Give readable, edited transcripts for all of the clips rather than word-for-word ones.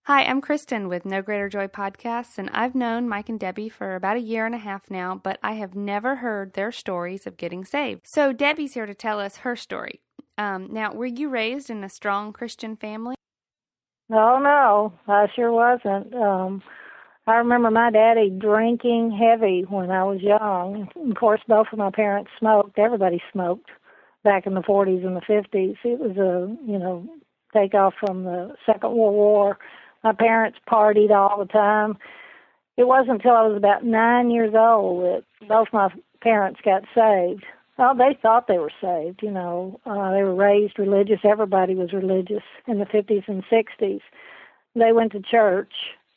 Hi, I'm Kristen with No Greater Joy Podcasts, and I've known Mike and Debbie for about a year and a half now, but I have never heard their stories of getting saved. So Debbie's here to tell us her story. Now, were you raised in a strong Christian family? Oh, no, I sure wasn't. I remember my daddy drinking heavy when I was young. Of course, both of my parents smoked. Everybody smoked back in the 40s and the 50s. It was takeoff from the Second World War. My parents partied all the time. It wasn't until I was about 9 years old that both my parents got saved. Well, they thought they were saved, they were raised religious. Everybody was religious in the 50s and 60s. They went to church.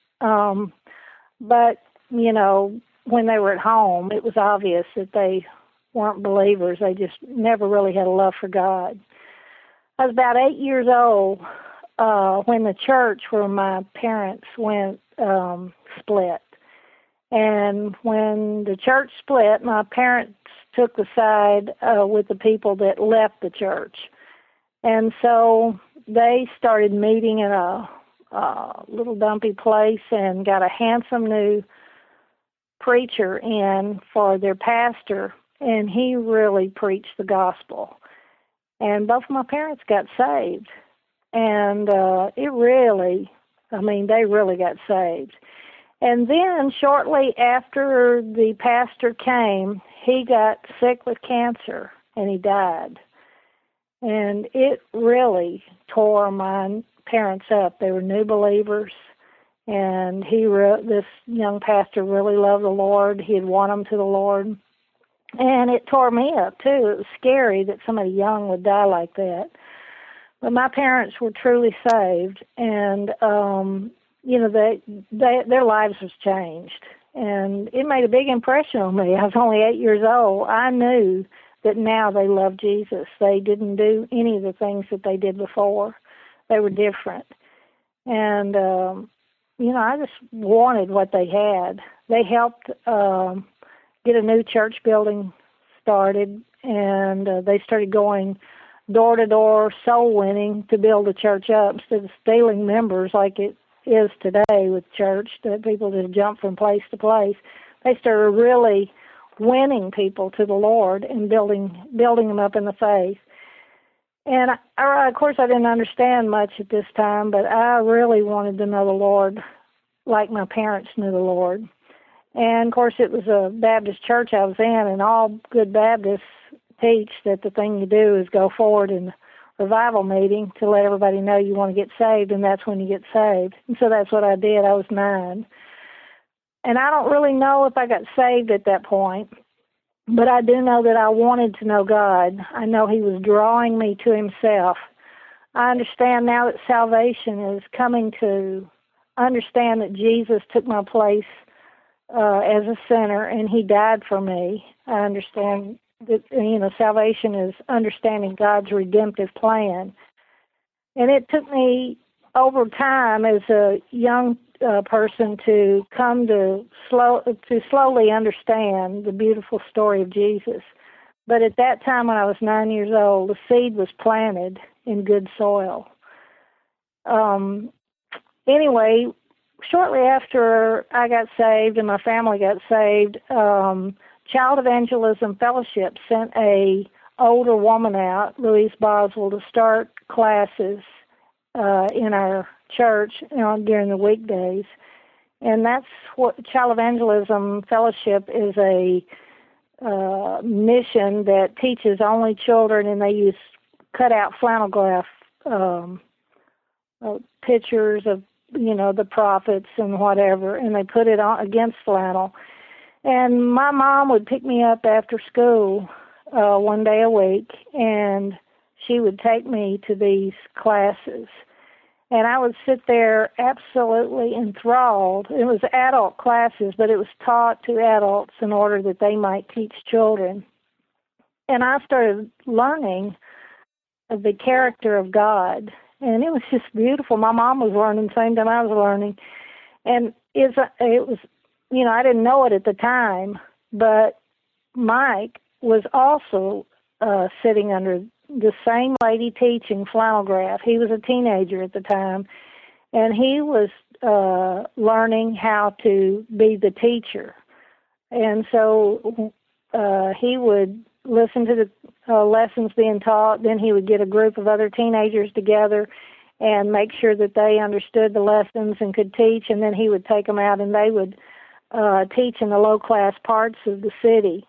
But, when they were at home, it was obvious that they weren't believers. They just never really had a love for God. I was about 8 years old when the church where my parents went split. And when the church split, my parents took the side with the people that left the church. And so they started meeting in a little dumpy place and got a handsome new preacher in for their pastor, and he really preached the gospel. And both of my parents got saved. And they really got saved. And then shortly after the pastor came, he got sick with cancer and he died. And it really tore my parents up. They were new believers, and this young pastor really loved the Lord. He had won them to the Lord. And it tore me up too. It was scary that somebody young would die like that. But my parents were truly saved, and their lives was changed, and it made a big impression on me. I was only 8 years old. I knew that now they loved Jesus. They didn't do any of the things that they did before. They were different, and I just wanted what they had. They helped get a new church building started, and they started going door-to-door soul winning to build the church up instead of stealing members like it is today with church, that people just jump from place to place. They started really winning people to the Lord and building them up in the faith. And of course I didn't understand much at this time, but I really wanted to know the Lord like my parents knew the Lord. And of course it was a Baptist church I was in, and all good Baptists teach that the thing you do is go forward in revival meeting to let everybody know you want to get saved, and that's when you get saved. And so that's what I did. I was 9. And I don't really know if I got saved at that point, but I do know that I wanted to know God. I know He was drawing me to Himself. I understand now that salvation is coming to understand that Jesus took my place as a sinner, and He died for me. I understand that, salvation is understanding God's redemptive plan. And it took me over time as a young person to come to slowly understand the beautiful story of Jesus. But at that time when I was 9 years old, the seed was planted in good soil. Anyway, shortly after I got saved and my family got saved, Child Evangelism Fellowship sent a older woman out, Louise Boswell, to start classes in our church during the weekdays. And that's what Child Evangelism Fellowship is, a mission that teaches only children, and they use cut-out flannel graph pictures of, the prophets and whatever, and they put it on against flannel. And my mom would pick me up after school one day a week, and she would take me to these classes. And I would sit there absolutely enthralled. It was adult classes, but it was taught to adults in order that they might teach children. And I started learning the character of God, and it was just beautiful. My mom was learning the same time I was learning. And it was, I didn't know it at the time, but Mike was also sitting under the same lady teaching flannel graph. He was a teenager at the time, and he was learning how to be the teacher. And so he would listen to the lessons being taught. Then he would get a group of other teenagers together and make sure that they understood the lessons and could teach. And then he would take them out, and they would teach in the low-class parts of the city.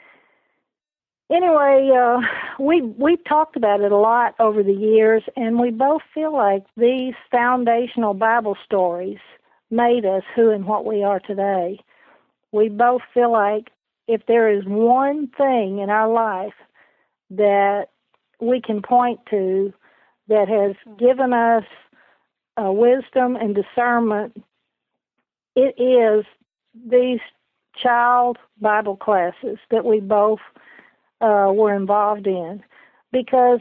Anyway, we've talked about it a lot over the years, and we both feel like these foundational Bible stories made us who and what we are today. We both feel like if there is one thing in our life that we can point to that has given us wisdom and discernment, it is these child Bible classes that we both were involved in, because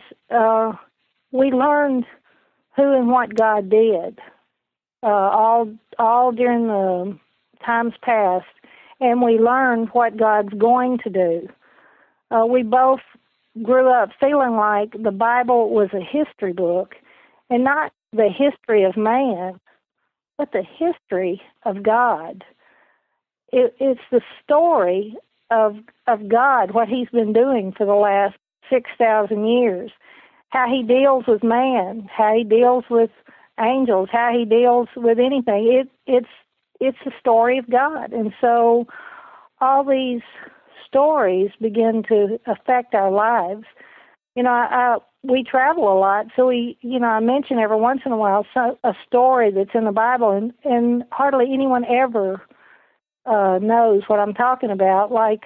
we learned who and what God did all during the times past, and we learned what God's going to do. We both grew up feeling like the Bible was a history book, and not the history of man, but the history of God. It's the story of God, what he's been doing for the last 6,000 years, how he deals with man, how he deals with angels, how he deals with anything. It's the story of God. And so all these stories begin to affect our lives. You know, we travel a lot, so I mention every once in a while a story that's in the Bible, and hardly anyone ever knows what I'm talking about, like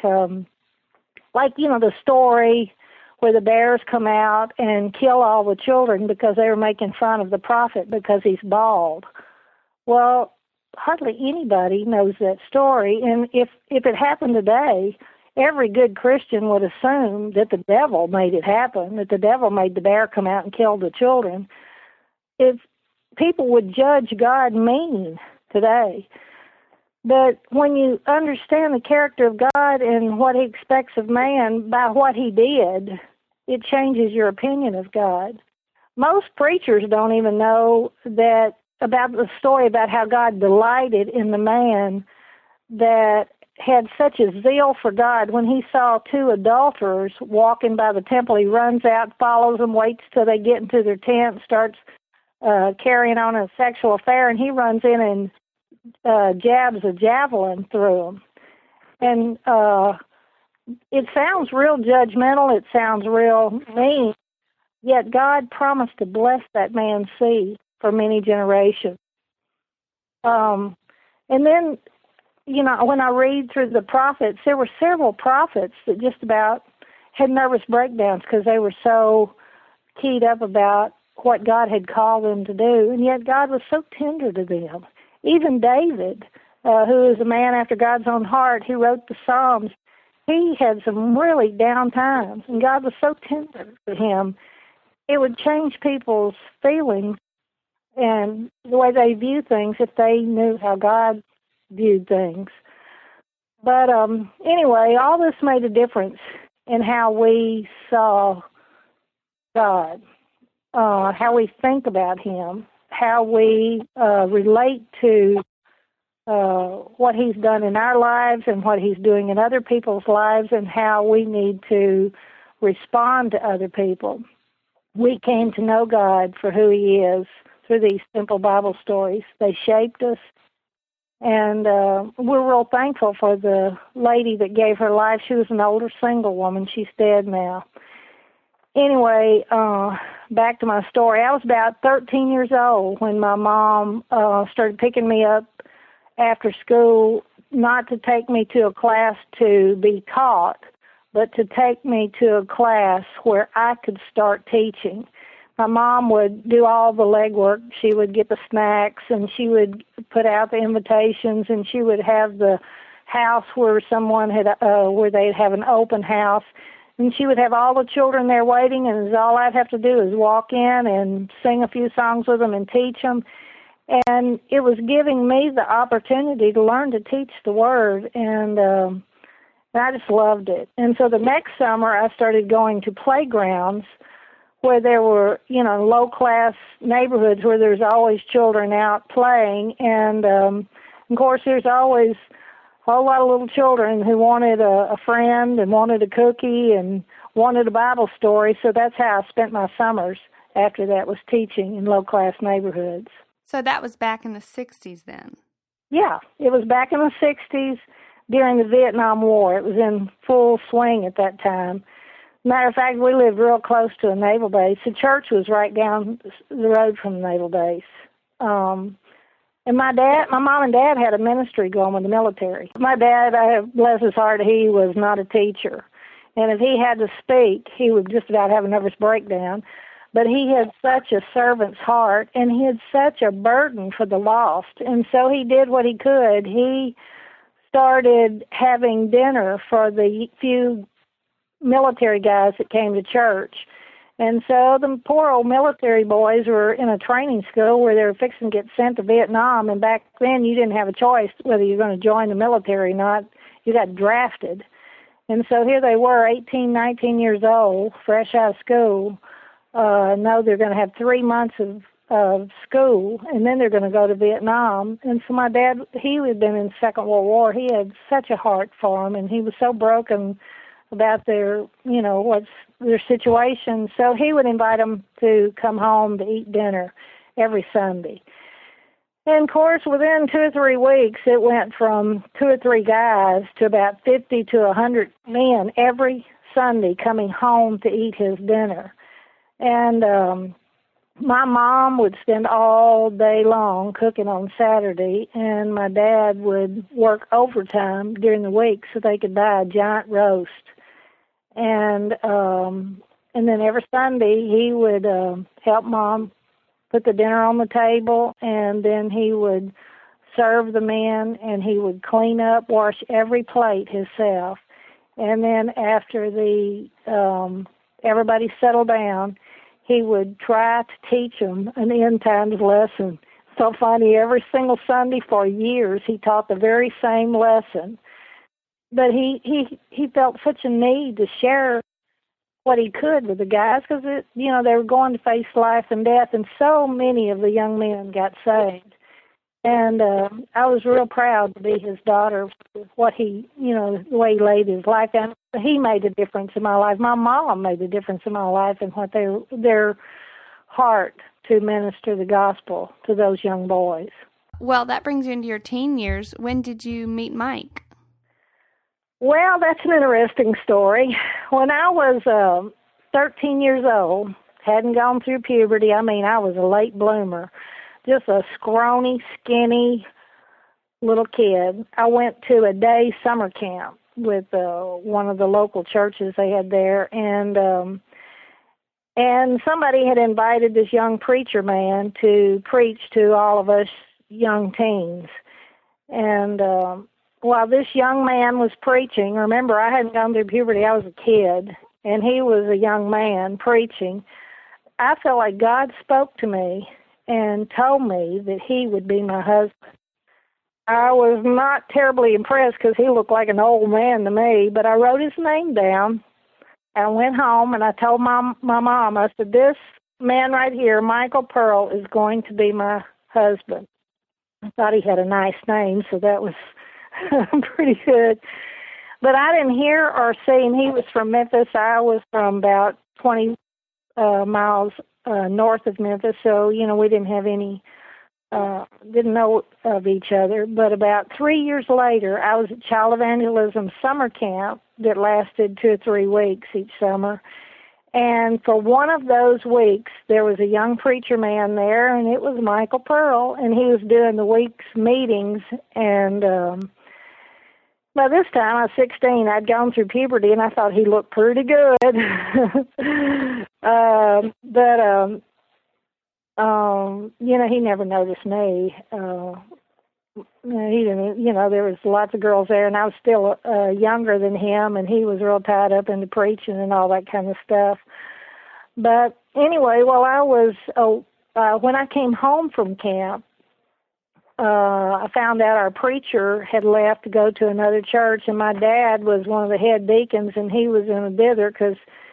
the story where the bears come out and kill all the children because they were making fun of the prophet because he's bald. Well, hardly anybody knows that story, and if it happened today, every good Christian would assume that the devil made it happen, that the devil made the bear come out and kill the children. If people would judge God mean today. But when you understand the character of God and what he expects of man by what he did, it changes your opinion of God. Most preachers don't even know about the story about how God delighted in the man that had such a zeal for God. When he saw two adulterers walking by the temple, he runs out, follows them, waits till they get into their tent, starts carrying on a sexual affair, and he runs in and jabs a javelin through them. And it sounds real judgmental, it sounds real mean, yet God promised to bless that man's seed for many generations. And then, when I read through the prophets, there were several prophets that just about had nervous breakdowns because they were so keyed up about what God had called them to do, and yet God was so tender to them. Even David, who is a man after God's own heart, who wrote the Psalms, he had some really down times, and God was so tender to him. It would change people's feelings and the way they view things if they knew how God viewed things. But anyway, all this made a difference in how we saw God, how we think about him, how we relate to what he's done in our lives and what he's doing in other people's lives, and how we need to respond to other people. We came to know God for who he is through these simple Bible stories. They shaped us, and we're real thankful for the lady that gave her life. She was an older single woman. She's dead now. Anyway, back to my story. I was about 13 years old when my mom started picking me up after school, not to take me to a class to be taught, but to take me to a class where I could start teaching. My mom would do all the legwork. She would get the snacks, and she would put out the invitations, and she would have the house where someone had, where they'd have an open house. And she would have all the children there waiting, and all I'd have to do is walk in and sing a few songs with them and teach them. And it was giving me the opportunity to learn to teach the Word, and I just loved it. And so the next summer I started going to playgrounds where there were, low-class neighborhoods where there's always children out playing. And, of course, there's always a whole lot of little children who wanted a friend and wanted a cookie and wanted a Bible story. So that's how I spent my summers after that, was teaching in low-class neighborhoods. So that was back in the 60s then? Yeah, it was back in the 60s during the Vietnam War. It was in full swing at that time. Matter of fact, we lived real close to a naval base. The church was right down the road from the naval base. And my mom and dad had a ministry going with the military. My dad, bless his heart, he was not a teacher. And if he had to speak, he would just about have a nervous breakdown. But he had such a servant's heart, and he had such a burden for the lost. And so he did what he could. He started having dinner for the few military guys that came to church. And so the poor old military boys were in a training school where they were fixing to get sent to Vietnam, and back then you didn't have a choice whether you're going to join the military or not. You got drafted. And so here they were, 18, 19 years old, fresh out of school. Know they're going to have 3 months of school, and then they're going to go to Vietnam. And so my dad, he had been in the Second World War. He had such a heart for them, and he was so broken about their, what's their situation. So he would invite them to come home to eat dinner every Sunday. And, of course, within 2 or 3 weeks, it went from 2 or 3 guys to about 50 to 100 men every Sunday coming home to eat his dinner. And my mom would spend all day long cooking on Saturday, and my dad would work overtime during the week so they could buy a giant roast. And then every Sunday he would help Mom put the dinner on the table, and then he would serve the men, and he would clean up, wash every plate himself. And then after everybody settled down, he would try to teach them an end times lesson. So funny, every single Sunday for years he taught the very same lesson. But he felt such a need to share what he could with the guys because, they were going to face life and death, and so many of the young men got saved. And I was real proud to be his daughter, what he, the way he laid his life down. He made a difference in my life. My mom made a difference in my life and what their heart to minister the gospel to those young boys. Well, that brings you into your teen years. When did you meet Mike? Well, that's an interesting story. When I was 13 years old, hadn't gone through puberty, I was a late bloomer, just a scrawny, skinny little kid. I went to a day summer camp with one of the local churches they had there, and somebody had invited this young preacher man to preach to all of us young teens. And while this young man was preaching, remember, I hadn't gone through puberty, I was a kid, and he was a young man preaching, I felt like God spoke to me and told me that he would be my husband. I was not terribly impressed because he looked like an old man to me, but I wrote his name down. I went home and I told my mom, I said, this man right here, Michael Pearl, is going to be my husband. I thought he had a nice name, so that was pretty good. But I didn't hear or see him. He was from Memphis. I was from about 20 miles north of Memphis, so, we didn't have any, didn't know of each other. But about 3 years later, I was at Child Evangelism summer camp that lasted 2 or 3 weeks each summer. And for one of those weeks, there was a young preacher man there, and it was Michael Pearl, and he was doing the week's meetings. And by this time, I was 16. I'd gone through puberty, and I thought he looked pretty good. He never noticed me. He didn't, there was lots of girls there, and I was still younger than him, and he was real tied up into preaching and all that kind of stuff. But anyway, while I was, when I came home from camp, I found out our preacher had left to go to another church, and my dad was one of the head deacons, and he was in a dither because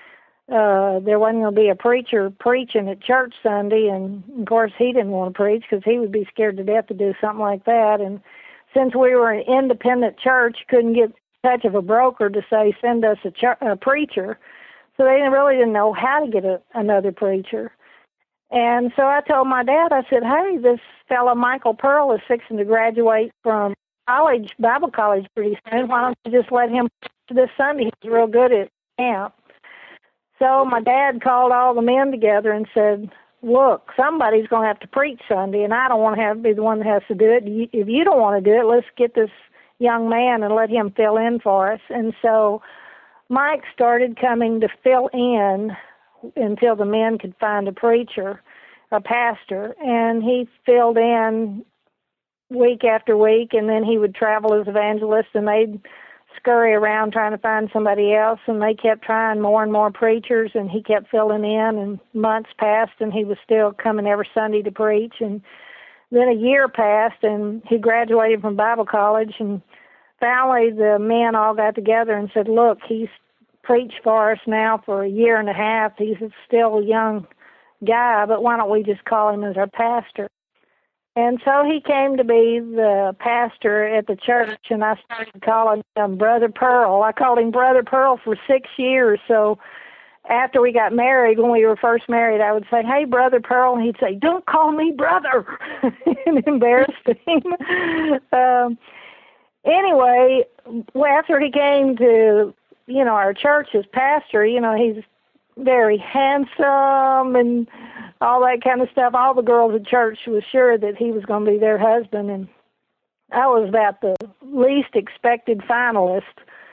there wasn't going to be a preacher preaching at church Sunday, and of course he didn't want to preach because he would be scared to death to do something like that. And since we were an independent church, couldn't get touch of a broker to say send us a preacher, so they really didn't know how to get another preacher. And so I told my dad, I said, hey, this fellow Michael Pearl is fixing to graduate from college, Bible college pretty soon. Why don't you just let him this Sunday? He's real good at camp. So my dad called all the men together and said, look, somebody's going to have to preach Sunday, and I don't want to have to be the one that has to do it. If you don't want to do it, let's get this young man and let him fill in for us. And so Mike started coming to fill in until the men could find a preacher, a pastor, and he filled in week after week, and then he would travel as evangelist, and they'd scurry around trying to find somebody else, and they kept trying more and more preachers, and he kept filling in, and months passed, and he was still coming every Sunday to preach. And then a year passed, and he graduated from Bible college, and finally the men all got together and said, look, he's preached for us now for a year and a half. He's still a young guy, but why don't we just call him as our pastor? And so he came to be the pastor at the church, and I started calling him Brother Pearl. I called him Brother Pearl for 6 years. So after we got married, when we were first married, I would say, hey, Brother Pearl, and he'd say, don't call me brother, and embarrassed him. Anyway, after he came to our church as pastor, he's very handsome and all that kind of stuff. All the girls at church was sure that he was going to be their husband, and I was about the least expected finalist.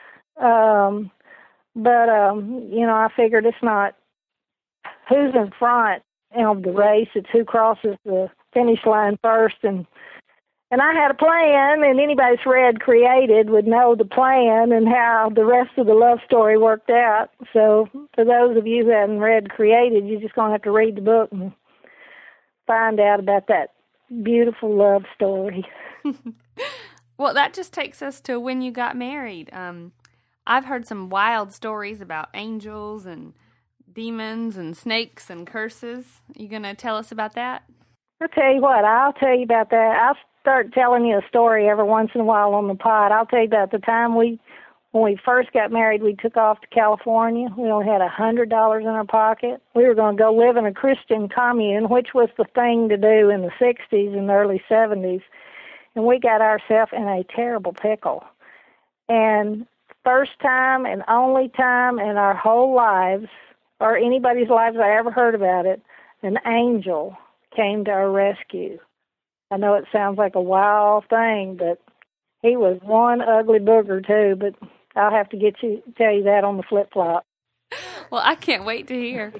But I figured it's not who's in front of the race, it's who crosses the finish line first, and I had a plan, and anybody that's read Created would know the plan and how the rest of the love story worked out. So for those of you who haven't read Created, you're just going to have to read the book and find out about that beautiful love story. Well, that just takes us to when you got married. I've heard some wild stories about angels and demons and snakes and curses. You going to tell us about that? I'll tell you what, I'll tell you about that. I'll start telling you a story every once in a while on the pod. I'll tell you about the time when we first got married, we took off to California. We only had $100 in our pocket. We were going to go live in a Christian commune, which was the thing to do in the 60s and the early 70s. And we got ourselves in a terrible pickle. And first time and only time in our whole lives, or anybody's lives I ever heard about it, an angel came to our rescue. I know it sounds like a wild thing, but he was one ugly booger too, but I'll have to tell you that on the flip-flop. Well, I can't wait to hear.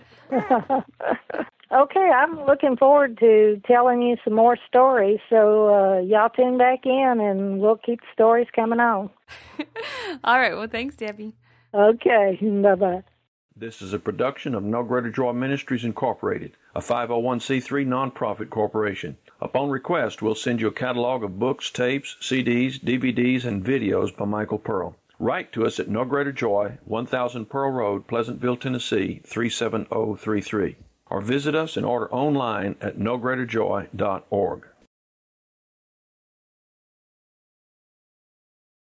Okay, I'm looking forward to telling you some more stories, so y'all tune back in and we'll keep the stories coming on. All right, well, thanks, Debbie. Okay, bye-bye. This is a production of No Greater Joy Ministries, Incorporated, a 501c3 nonprofit corporation. Upon request, we'll send you a catalog of books, tapes, CDs, DVDs, and videos by Michael Pearl. Write to us at No Greater Joy, 1000 Pearl Road, Pleasantville, Tennessee, 37033. Or visit us and order online at nogreaterjoy.org.